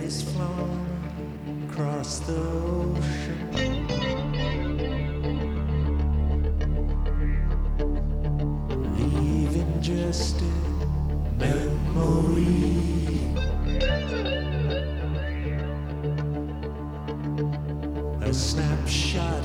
has flown across the ocean, leaving just a memory.